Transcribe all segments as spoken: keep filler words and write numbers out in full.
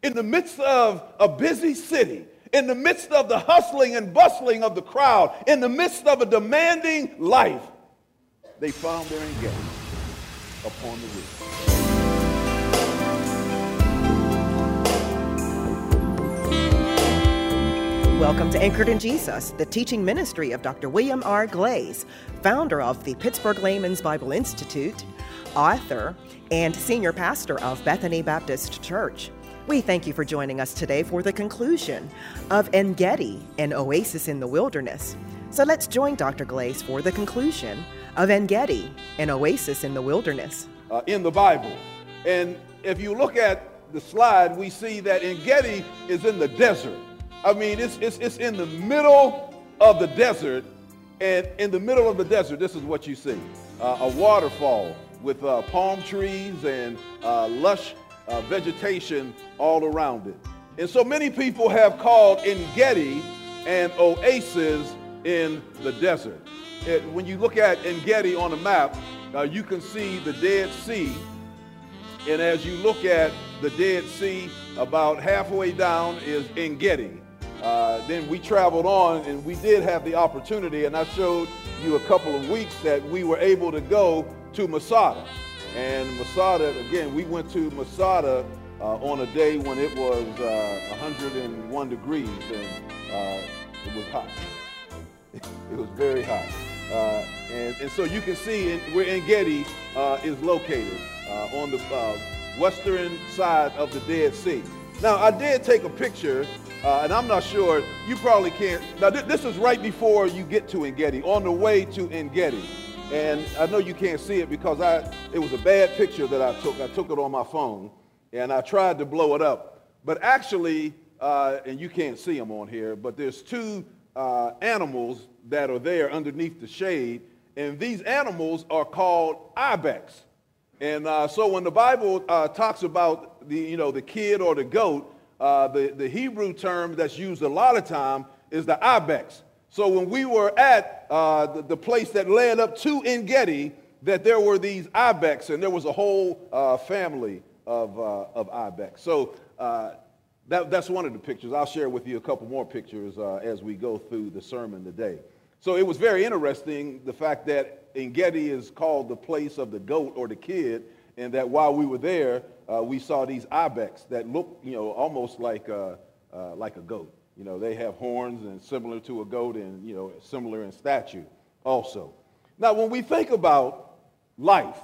in the midst of a busy city, in the midst of the hustling and bustling of the crowd, in the midst of a demanding life, they found their En-Gedi upon the roof. Welcome to Anchored in Jesus, the teaching ministry of Doctor William R. Glaze, founder of the Pittsburgh Layman's Bible Institute, author, and senior pastor of Bethany Baptist Church. We thank you for joining us today for the conclusion of En-Gedi, an oasis in the wilderness. So let's join Doctor Glaze for the conclusion of En-Gedi, an oasis in the wilderness. Uh, in the Bible. And if you look at the slide, we see that En-Gedi is in the desert. I mean, it's, it's, it's in the middle of the desert. And in the middle of the desert, this is what you see. Uh, a waterfall with uh, palm trees and uh, lush uh, vegetation all around it. And so many people have called En-Gedi an oasis in the desert. It, when you look at En-Gedi on a map, uh, you can see the Dead Sea. And as you look at the Dead Sea, about halfway down is En-Gedi. Uh, then we traveled on, and we did have the opportunity, and I showed you a couple of weeks that we were able to go to Masada. And Masada, again, we went to Masada uh, on a day when it was uh, one hundred one degrees, and uh, it was hot. It was very hot. Uh, and, and so you can see in, where En-Gedi uh, is located uh, on the uh, western side of the Dead Sea. Now, I did take a picture. Uh, and I'm not sure, you probably can't. Now, th this is right before you get to En-Gedi, on the way to En-Gedi. And I know you can't see it because I, it was a bad picture that I took. I took it on my phone, and I tried to blow it up. But actually, uh, and you can't see them on here, but there's two uh, animals that are there underneath the shade, and these animals are called ibex. And uh, so when the Bible uh, talks about the, you know, the kid or the goat, Uh, the, the Hebrew term that's used a lot of time is the ibex. So when we were at uh, the, the place that led up to En-Gedi, that there were these ibex, and there was a whole uh, family of, uh, of ibex. So uh, that, that's one of the pictures. I'll share with you a couple more pictures uh, as we go through the sermon today. So it was very interesting, the fact that En-Gedi is called the place of the goat or the kid, and that while we were there, uh, we saw these ibex that look, you know, almost like a, uh, like a goat. You know, they have horns and similar to a goat, and, you know, similar in stature also. Now, when we think about life,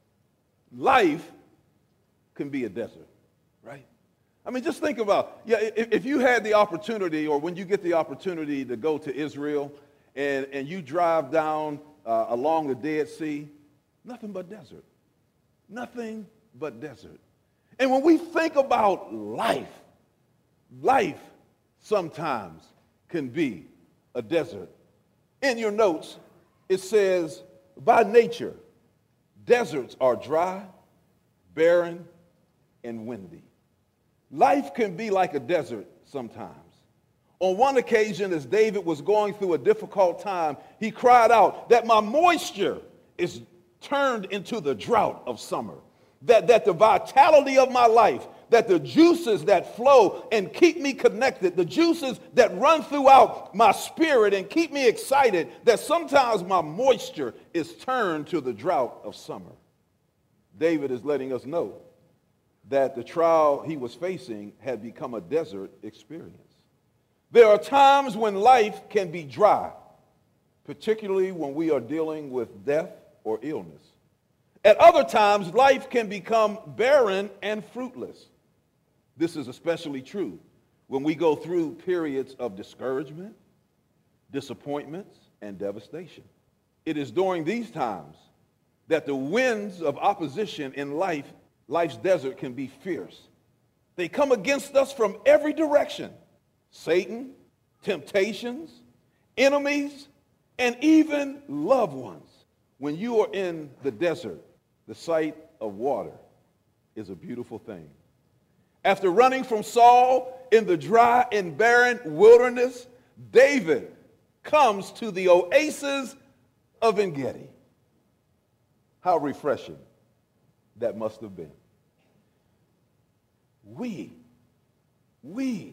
life can be a desert, right? I mean, just think about, yeah, if, if you had the opportunity, or when you get the opportunity to go to Israel, and, and you drive down uh, along the Dead Sea, nothing but desert. Nothing but desert. And when we think about life, life sometimes can be a desert. In your notes, it says, by nature, deserts are dry, barren, and windy. Life can be like a desert sometimes. On one occasion, as David was going through a difficult time, he cried out that my moisture is turned into the drought of summer, that, that the vitality of my life, that the juices that flow and keep me connected, the juices that run throughout my spirit and keep me excited, that sometimes my moisture is turned to the drought of summer. David is letting us know that the trial he was facing had become a desert experience. There are times when life can be dry, particularly when we are dealing with death or illness. At other times, life can become barren and fruitless. This is especially true when we go through periods of discouragement, disappointments, and devastation. It is during these times that the winds of opposition in life, life's desert can be fierce. They come against us from every direction. Satan, temptations, enemies, and even loved ones. When you are in the desert, the sight of water is a beautiful thing. After running from Saul in the dry and barren wilderness, David comes to the oasis of En-Gedi. How refreshing that must have been. We we,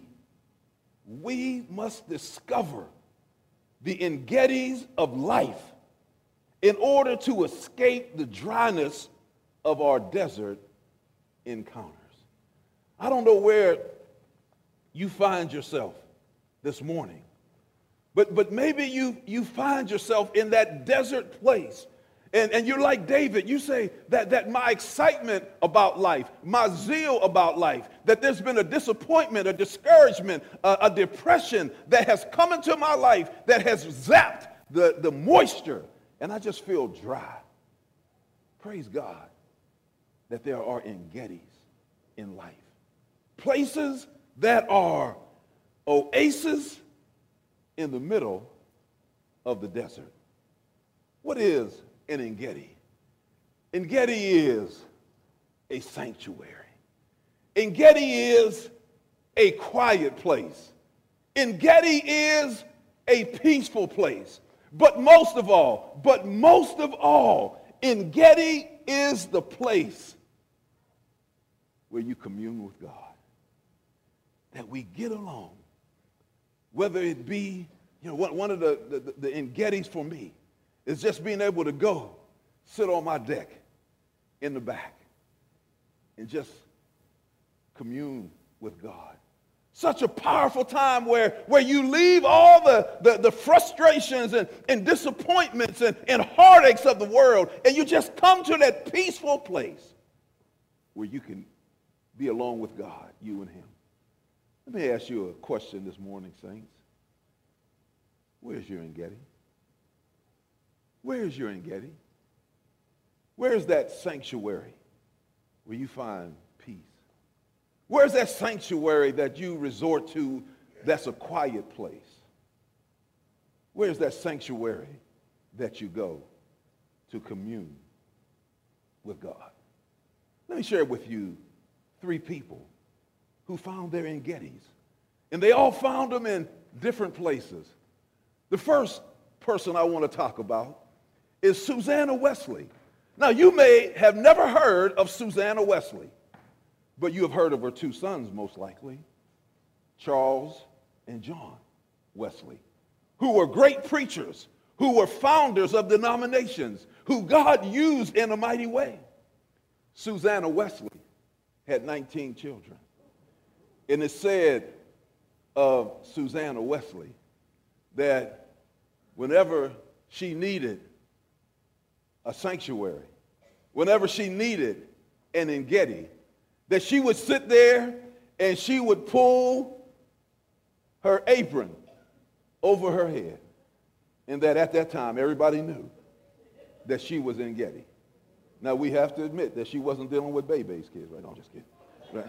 we must discover the Engetis of life in order to escape the dryness of our desert encounters. I don't know where you find yourself this morning, but, but maybe you, you find yourself in that desert place. And, and you're like David. You say that, that my excitement about life, my zeal about life, that there's been a disappointment, a discouragement, a, a depression that has come into my life that has zapped the, the moisture, and I just feel dry. Praise God that there are Engetis in life. Places that are oases in the middle of the desert. What is an Engedi? Engedi is a sanctuary. Engedi is a quiet place. Engedi is a peaceful place. But most of all, but most of all, Engedi is the place where you commune with God. That we get along. Whether it be, you know, one, one of the, the, the Engedis for me is just being able to go sit on my deck in the back and just commune with God. Such a powerful time where, where you leave all the, the, the frustrations and, and disappointments and, and heartaches of the world, and you just come to that peaceful place where you can be alone with God, you and him. Let me ask you a question this morning, saints. Where's your Engedi? Where's your Engedi? Where's that sanctuary where you find peace? Where's that sanctuary that you resort to that's a quiet place? Where's that sanctuary that you go to commune with God? Let me share with you three people who found their Engedis. And they all found them in different places. The first person I want to talk about is Susanna Wesley. Now, you may have never heard of Susanna Wesley, but you have heard of her two sons, most likely, Charles and John Wesley, who were great preachers, who were founders of denominations, who God used in a mighty way. Susanna Wesley had nineteen children. And it said of Susanna Wesley that whenever she needed a sanctuary, whenever she needed an Engedi, that she would sit there and she would pull her apron over her head. And that at that time, everybody knew that she was Engedi. Now, we have to admit that she wasn't dealing with Bebe's kids, right? No, I'm just kidding. Right?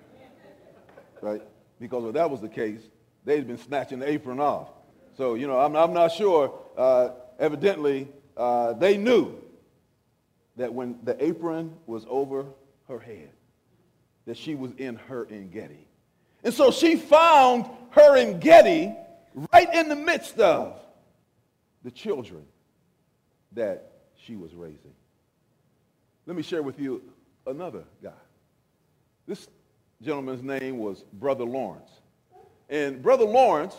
Right? Because if that was the case, they'd been snatching the apron off. So, you know, I'm, I'm not sure. Uh, evidently, uh, they knew that when the apron was over her head, that she was in her Engedi. And so she found her Engedi right in the midst of the children that she was raising. Let me share with you another guy. This gentleman's name was Brother Lawrence. And Brother Lawrence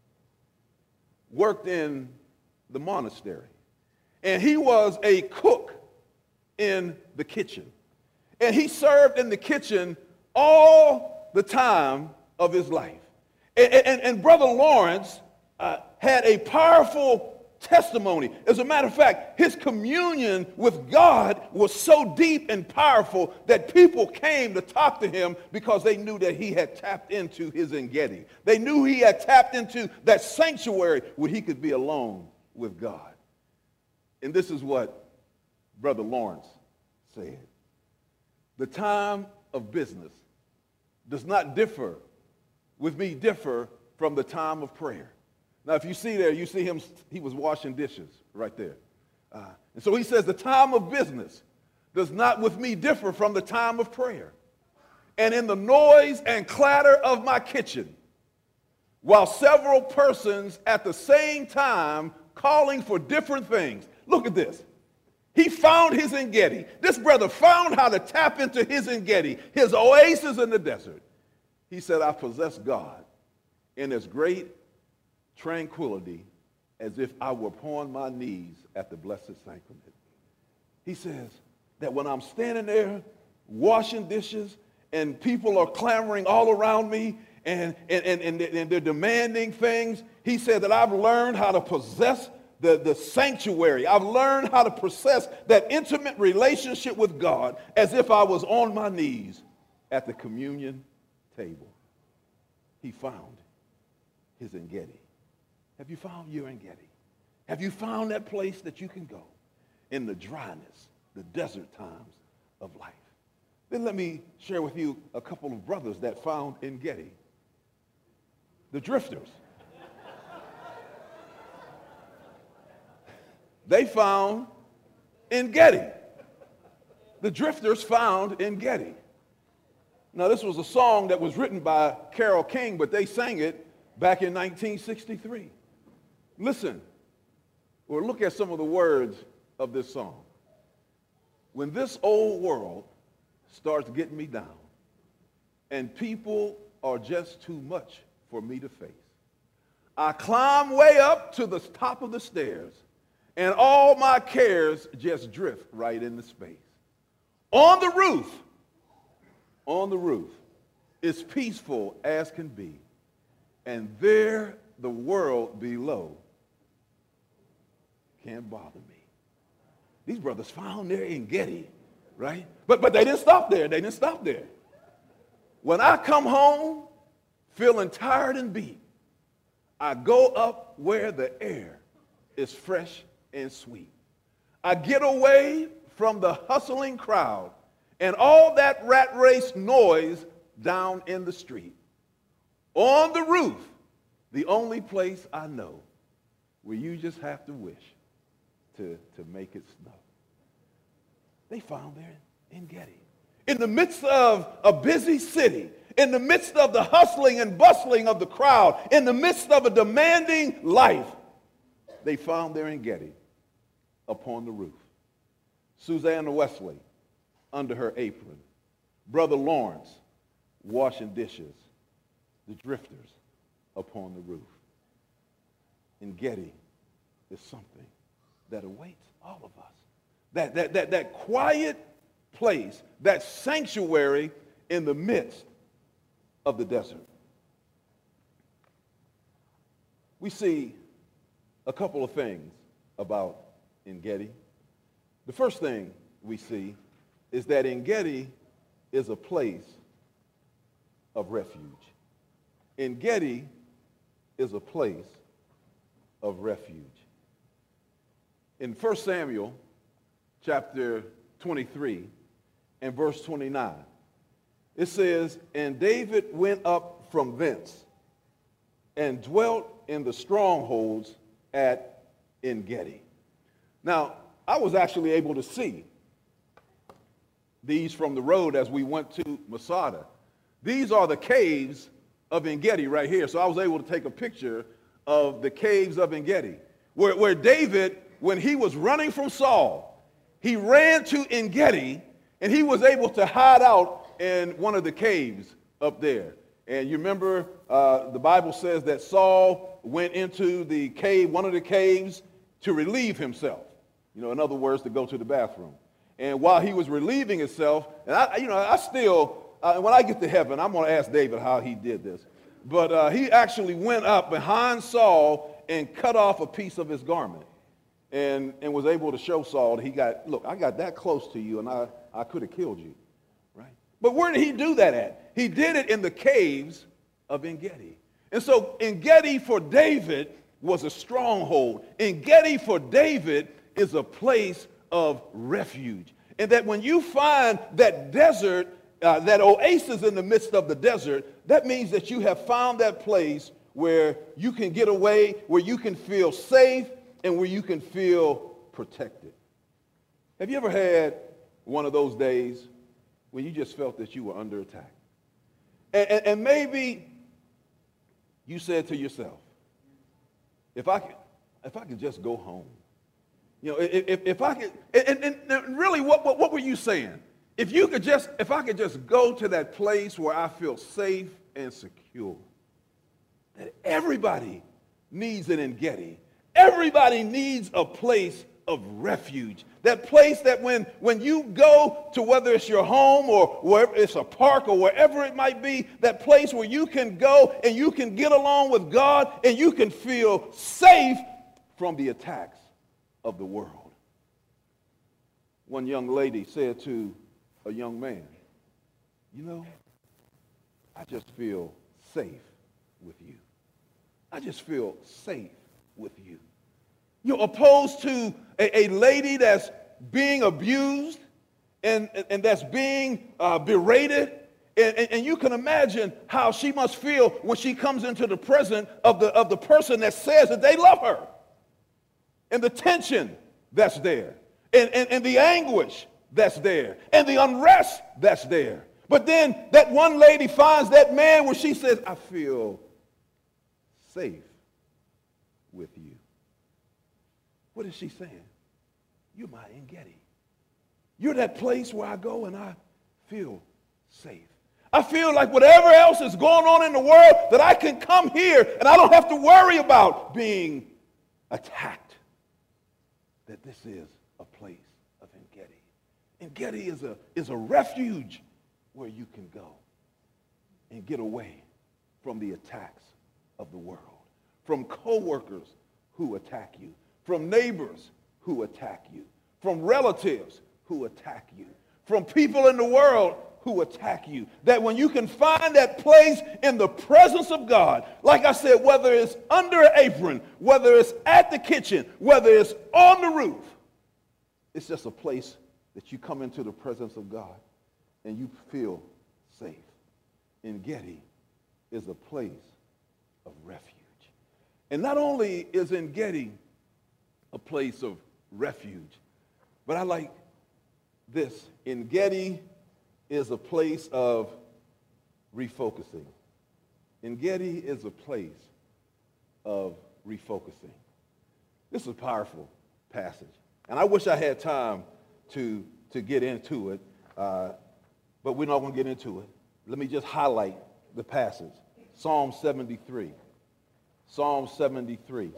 worked in the monastery. And he was a cook in the kitchen. And he served in the kitchen all the time of his life. And, and, and Brother Lawrence uh, had a powerful testimony. As a matter of fact, his communion with God was so deep and powerful that people came to talk to him because they knew that he had tapped into his Engedi. They knew he had tapped into that sanctuary where he could be alone with God. And this is what Brother Lawrence said. The time of business does not differ, with me differ from the time of prayer. Now, if you see there, you see him, he was washing dishes right there. Uh, and so he says, the time of business does not with me differ from the time of prayer. And in the noise and clatter of my kitchen, while several persons at the same time calling for different things. Look at this. He found his Engedi. This brother found how to tap into his Engedi, his oasis in the desert. He said, I possess God in as great tranquility as if I were upon my knees at the blessed sacrament. He says that when I'm standing there washing dishes and people are clamoring all around me and, and, and, and, and they're demanding things, he said that I've learned how to possess the, the sanctuary. I've learned how to possess that intimate relationship with God as if I was on my knees at the communion table. He found his Engedi. Have you found your Engedi? Have you found that place that you can go in the dryness, the desert times of life? Then let me share with you a couple of brothers that found Engedi. The Drifters. They found Engedi. The Drifters found Engedi. Now, this was a song that was written by Carole King, but they sang it back in nineteen sixty-three. Listen, or look at some of the words of this song. When this old world starts getting me down and people are just too much for me to face, I climb way up to the top of the stairs and all my cares just drift right into space. On the roof, on the roof, it's peaceful as can be, and there the world below can't bother me. These brothers found their Engedi, right? But, but they didn't stop there. They didn't stop there. When I come home feeling tired and beat, I go up where the air is fresh and sweet. I get away from the hustling crowd and all that rat race noise down in the street. On the roof, the only place I know where you just have to wish to, to make it snow. They found their Engedi. In the midst of a busy city, in the midst of the hustling and bustling of the crowd, in the midst of a demanding life, they found their Engedi upon the roof. Susanna Wesley under her apron. Brother Lawrence washing dishes. The Drifters upon the roof. Engedi is something that awaits all of us. That, that, that, that quiet place, that sanctuary in the midst of the desert. We see a couple of things about Engedi. The first thing we see is that Engedi is a place of refuge. Engedi is a place of refuge. In First Samuel chapter twenty-three and verse twenty-nine, it says, and David went up from thence and dwelt in the strongholds at Engedi. Now, I was actually able to see these from the road as we went to Masada. These are the caves of Engedi right here. So I was able to take a picture of the caves of Engedi, where, where David, when he was running from Saul, he ran to Engedi, and he was able to hide out in one of the caves up there. And you remember uh, the Bible says that Saul went into the cave, one of the caves, to relieve himself. You know, in other words, to go to the bathroom. And while he was relieving himself, and I, you know, I still, uh, when I get to heaven, I'm going to ask David how he did this. But uh, he actually went up behind Saul and cut off a piece of his garment, and, and was able to show Saul that he got, look, I got that close to you, and I, I could have killed you, right? But where did he do that at? He did it in the caves of Engedi. And so Engedi for David was a stronghold. Engedi for David is a place of refuge. And that when you find that desert, uh, that oasis in the midst of the desert, that means that you have found that place where you can get away, where you can feel safe, and where you can feel protected. Have you ever had one of those days when you just felt that you were under attack? And, and, and maybe you said to yourself, if I could, if I could just go home. You know, if, if I could, and, and, and really, what, what, what were you saying? If you could just, if I could just go to that place where I feel safe and secure. That everybody needs an En-Gedi. Everybody needs a place of refuge. That place that when, when you go to, whether it's your home or wherever it's a park or wherever it might be, that place where you can go and you can get along with God and you can feel safe from the attacks of the world. One young lady said to a young man, you know, I just feel safe with you. I just feel safe with you. You're opposed to a, a lady that's being abused and, and, and that's being uh, berated. And, and, and you can imagine how she must feel when she comes into the presence of the, of the person that says that they love her. And the tension that's there. And, and, and the anguish that's there. And the unrest that's there. But then that one lady finds that man where she says, I feel safe with you. What is she saying? You're my En-Gedi. You're that place where I go and I feel safe. I feel like whatever else is going on in the world, that I can come here and I don't have to worry about being attacked. That this is a place of En-Gedi. En-Gedi is a, is a refuge where you can go and get away from the attacks of the world, from coworkers who attack you, from neighbors who attack you, from relatives who attack you, from people in the world who attack you. That when you can find that place in the presence of God, like I said, whether it's under an apron, whether it's at the kitchen, whether it's on the roof, it's just a place that you come into the presence of God and you feel safe. En-Gedi is a place of refuge. And not only is En-Gedi a place of refuge, but I like this. En-Gedi is a place of refocusing. En-Gedi is a place of refocusing. This is a powerful passage. And I wish I had time to, to get into it, uh, but we're not going to get into it. Let me just highlight the passage. Psalm seventy-three. Psalm seventy-three.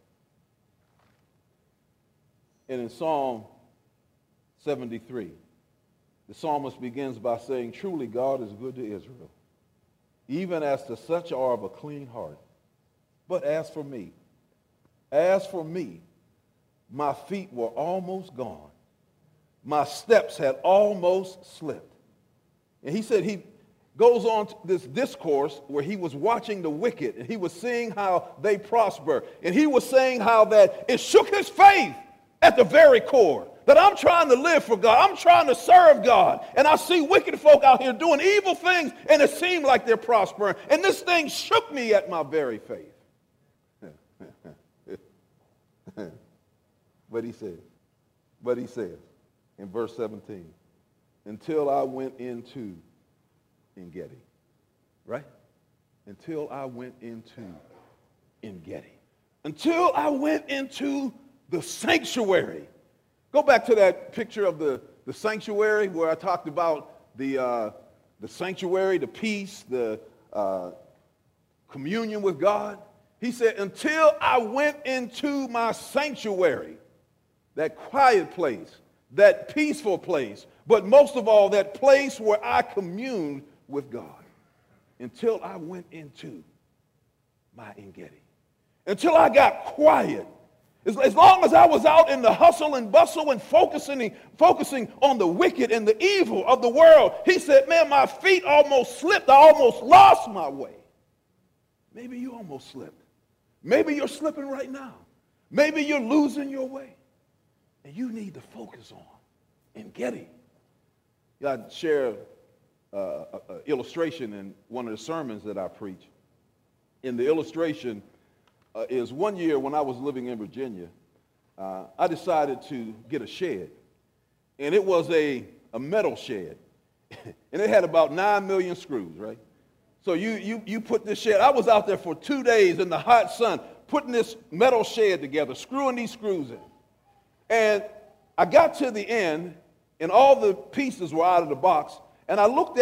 And in Psalm seventy-three, the psalmist begins by saying, truly God is good to Israel, even as to such are of a clean heart. But as for me, as for me, my feet were almost gone. My steps had almost slipped. And he said he goes on to this discourse where he was watching the wicked and he was seeing how they prosper. And he was saying how that it shook his faith at the very core. That I'm trying to live for God. I'm trying to serve God. And I see wicked folk out here doing evil things and it seemed like they're prospering. And this thing shook me at my very faith. But he says, but he says in verse seventeen, until I went into En-Gedi, right? Until I went into En-Gedi. Until I went into the sanctuary. Go back to that picture of the, the sanctuary where I talked about the, uh, the sanctuary, the peace, the uh, communion with God. He said, until I went into my sanctuary, that quiet place, that peaceful place, but most of all, that place where I communed with God, until I went into my En-Gedi. Until I got quiet. As, as long as I was out in the hustle and bustle and focusing, focusing on the wicked and the evil of the world, he said, man, my feet almost slipped. I almost lost my way. Maybe you almost slipped. Maybe you're slipping right now. Maybe you're losing your way. And you need to focus on En-Gedi. I share an illustration in one of the sermons that I preach. In the illustration uh, is one year when I was living in Virginia, uh, I decided to get a shed. And it was a, a metal shed. And it had about nine million screws, right? So you, you, you put this shed. I was out there for two days in the hot sun putting this metal shed together, screwing these screws in. And I got to the end, and all the pieces were out of the box, and I looked at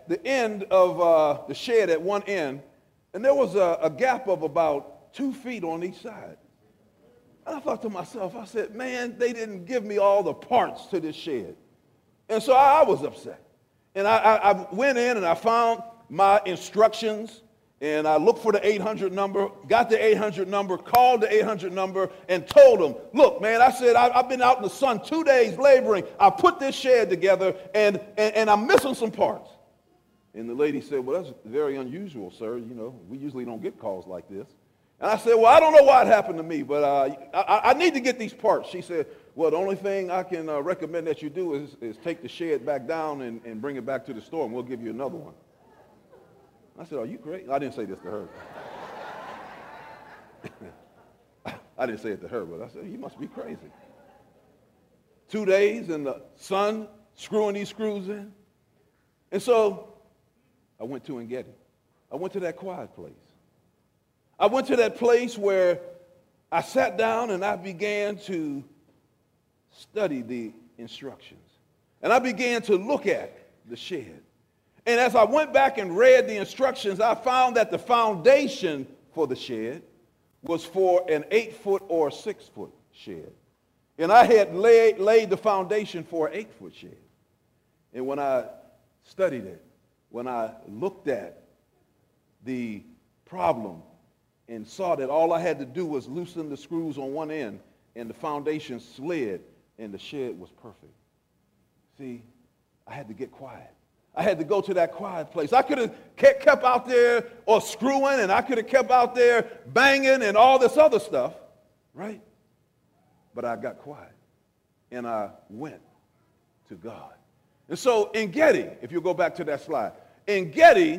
at the end of uh, the shed at one end, and there was a, a gap of about two feet on each side. And I thought to myself, I said, man, they didn't give me all the parts to this shed. And so I, I was upset. And I, I, I went in and I found my instructions, and I looked for the eight hundred number, got the eight hundred number, called the eight hundred number, and told them, look, man, I said, I, I've been out in the sun two days laboring. I put this shed together, and, and, and I'm missing some parts. And the lady said, well, that's very unusual, sir. You know, we usually don't get calls like this. And I said, well, I don't know what happened to me, but uh, I, I need to get these parts. She said, well, the only thing I can uh, recommend that you do is, is take the shed back down and, and bring it back to the store, and we'll give you another one. I said, are you crazy? I didn't say this to her. I didn't say it to her, but I said, you must be crazy. Two days in the sun, screwing these screws in. And so I went to Engedi. I went to that quiet place. I went to that place where I sat down and I began to study the instructions. And I began to look at the shed. And as I went back and read the instructions, I found that the foundation for the shed was for an eight-foot or six-foot shed. And I had laid, laid the foundation for an eight-foot shed. And when I studied it, when I looked at the problem and saw that all I had to do was loosen the screws on one end, and the foundation slid, and the shed was perfect. See, I had to get quiet. I had to go to that quiet place. I could have kept out there or screwing, and I could have kept out there banging and all this other stuff, right? But I got quiet, and I went to God. And so Engedi, if you go back to that slide, Engedi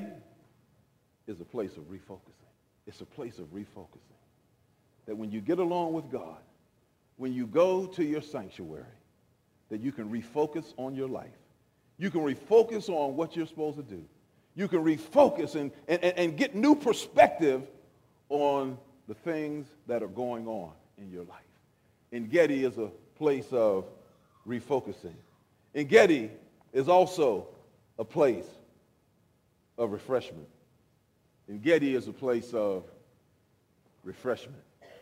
is a place of refocusing. It's a place of refocusing. That when you get along with God, when you go to your sanctuary, that you can refocus on your life. You can refocus on what you're supposed to do. You can refocus and, and, and get new perspective on the things that are going on in your life. Engedi is a place of refocusing. Engedi is also a place of refreshment. Engedi is a place of refreshment.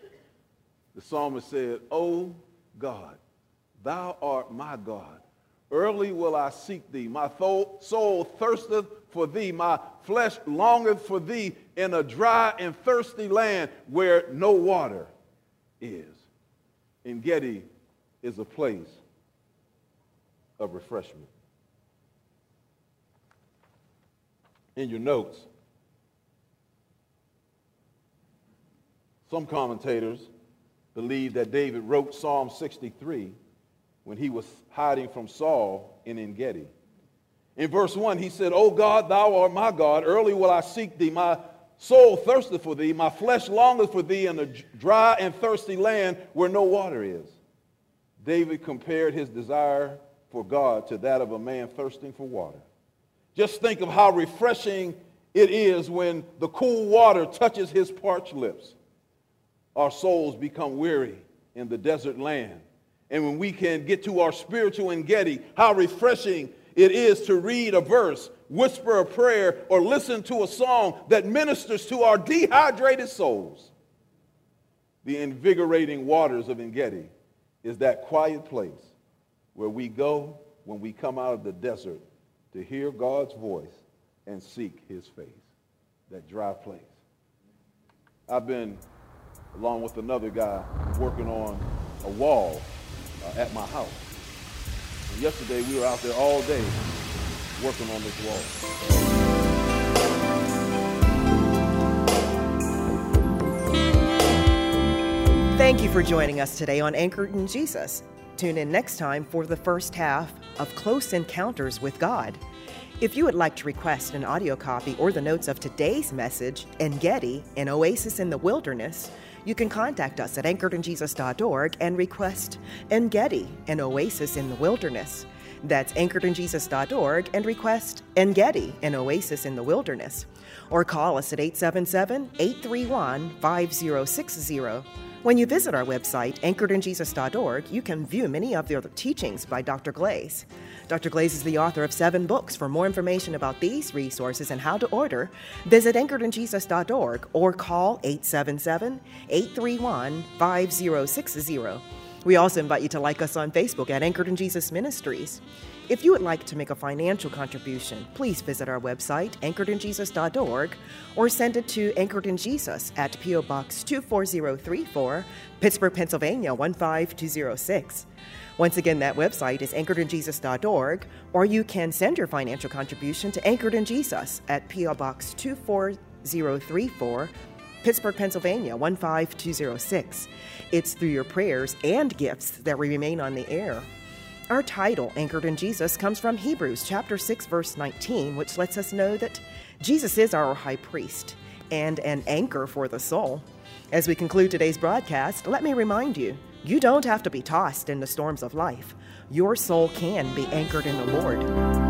The psalmist said, "O God, thou art my God. Early will I seek thee. My soul thirsteth for thee. My flesh longeth for thee in a dry and thirsty land where no water is." Engedi is a place of refreshment. In your notes, some commentators believe that David wrote Psalm sixty-three when he was hiding from Saul in Engedi. In verse one, he said, "O God, thou art my God. Early will I seek thee. My soul thirsteth for thee. My flesh longeth for thee in a dry and thirsty land where no water is." David compared his desire for God to that of a man thirsting for water. Just think of how refreshing it is when the cool water touches his parched lips. Our souls become weary in the desert land. And when we can get to our spiritual Engedi, how refreshing it is to read a verse, whisper a prayer, or listen to a song that ministers to our dehydrated souls. The invigorating waters of Engedi is that quiet place where we go when we come out of the desert to hear God's voice and seek his face, that dry place. I've been, along with another guy, working on a wall uh, at my house. And yesterday we were out there all day working on this wall. Thank you for joining us today on Anchored in Jesus. Tune in next time for the first half of Close Encounters with God. If you would like to request an audio copy or the notes of today's message, Engedi, an oasis in the wilderness, you can contact us at anchored in jesus dot org and request Engedi, an oasis in the wilderness. That's anchored in jesus dot org and request Engedi, an oasis in the wilderness. Or call us at eight seven seven, eight three one, five zero six zero. When you visit our website, anchored in jesus dot org, you can view many of the other teachings by Doctor Glaze. Doctor Glaze is the author of seven books. For more information about these resources and how to order, visit anchored in jesus dot org or call eight seven seven, eight three one, five zero six zero. We also invite you to like us on Facebook at Anchored in Jesus Ministries. If you would like to make a financial contribution, please visit our website, anchored in jesus dot org, or send it to Anchored in Jesus at P O Box two four zero three four, Pittsburgh, Pennsylvania one five two zero six. Once again, that website is anchored in jesus dot org, or you can send your financial contribution to Anchored in Jesus at P O Box two four zero three four, Pittsburgh, Pennsylvania one five two zero six. It's through your prayers and gifts that we remain on the air. Our title, Anchored in Jesus, comes from Hebrews chapter six, verse nineteen, which lets us know that Jesus is our high priest and an anchor for the soul. As we conclude today's broadcast, let me remind you, you don't have to be tossed in the storms of life. Your soul can be anchored in the Lord.